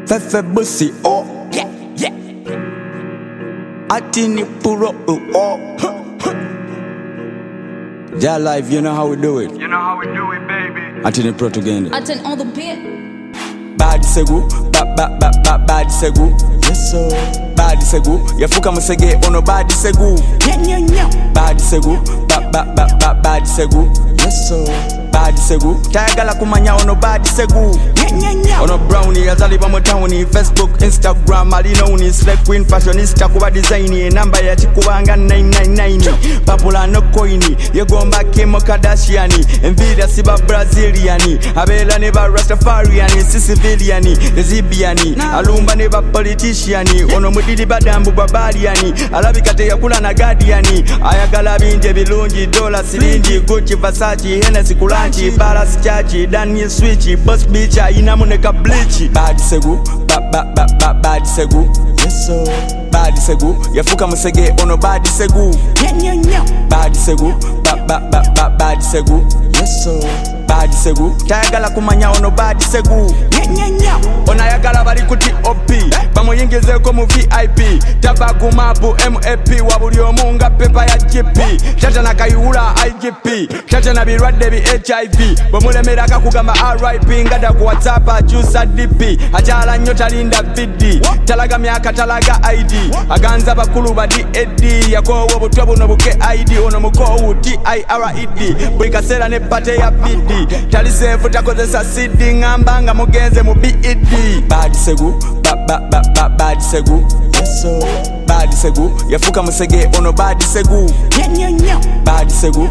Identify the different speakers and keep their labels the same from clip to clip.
Speaker 1: Fefe bussy, oh, yeah, yeah. Atini puro, oh. Ja life, you know how we do it.
Speaker 2: You know how we do it, baby.
Speaker 1: Atini pro together.
Speaker 3: Attend on the beat.
Speaker 1: Bad segu, bad segu. Yes sir. Bad segu, yafuka musege ono bad segu. Bad segu, bad segu. Yes sir. Bad segu, tayagala kumanya ono bad segu. Ono brownie azaliba mu towni, Facebook, Instagram, alinoni, slay queen, fashionista kuba design, namba ya chikubanga 999. Papula no coini, yegomba Kim Kardashian, envidia siba Brazilian, abela neba Rastafarian, Sicilian, Zibian, alumba neba politician, ono mudidi badambu babalian, alabikate yakula na guardian, ayagala binje bilungi, dollar silingi, Gucci, Versace, Hennessy, Kulanchi, Balas Chachi, Daniel Switch, Boss Beach, inamuneka bleach. Bad segu, bad segu. Yes sir. Bad segu, yafuka musege ono bad segu. Bad segu, bad segu. Yes sir. Bad segu, tayagala kumanya ono bad segu. Ona yagala bali kuti OP, bamuyingizeko mu VIP. Tabagu mabu MAP, wabuli omunga pepa ya GP. Tata na kayihula IGP, tata na birwadde bi HIV. Bomulemeraka kugamba RIP, ngada ku WhatsApp juice DP. Ajala nnyo talinda VD, talaga myaka talaga ID. Aganza bakulu ba DAD, yakowo obutwe buno buke ID. Ono mukowu TIRED, buli kaseera ne pate ya BD. Talisefu takozesa CD, ngamba nga mugenze mu BED. Bad segu, bad segu. Yes sir. Bad segu, yafuka musege ono bad segu. Bad segu,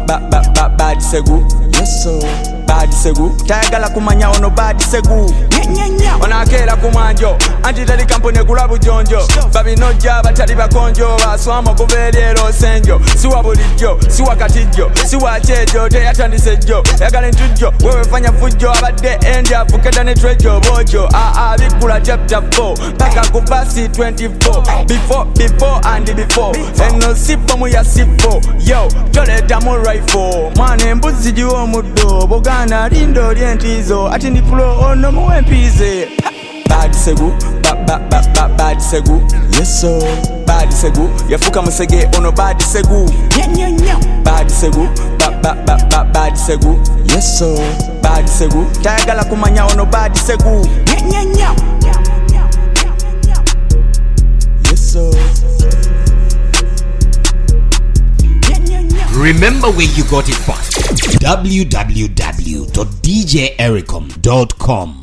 Speaker 1: bad segu. Yes sir. Bad segu, tayagala kumanya ono bad segu. Ona akera kumanjo, anti tali kampone kulabu jonjo. Babi noja batali bakonjo, baswamo kuvelero senjo. Siwa bulijjo, siwa katijjo, siwa chejo, teyatandise jo. Yagala ntujo, wewe fanya fujo, abadde endi afuketa ne trejo bojo. Bikula chapter 4, paka kubasi 24. Before and before, eno sipo muya sipo. Yo, toleta mu rifle, mwane mbuzi jiwo mudo. Bogana lindo orientizo, ati ndi pro ono muwempize. Bad segu, bad segu. Yes sir. Bad segu, yafuka musege ono bad segu. Bad segu, bad segu. Yes sir. Bad segu, tayagala kumanya ono bad segu. Yes sir.
Speaker 4: Remember where you got it from. www.djericom.com